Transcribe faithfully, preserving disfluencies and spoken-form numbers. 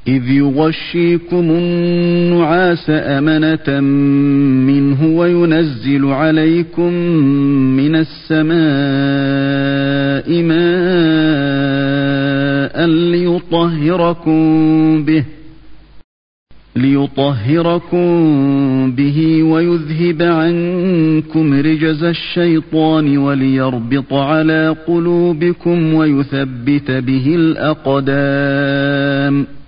إذ يغشيكم النعاس أمنة منه وينزل عليكم من السماء ماء ليطهركم به ليطهركم به ويذهب عنكم رجز الشيطان وليربط على قلوبكم ويثبت به الأقدام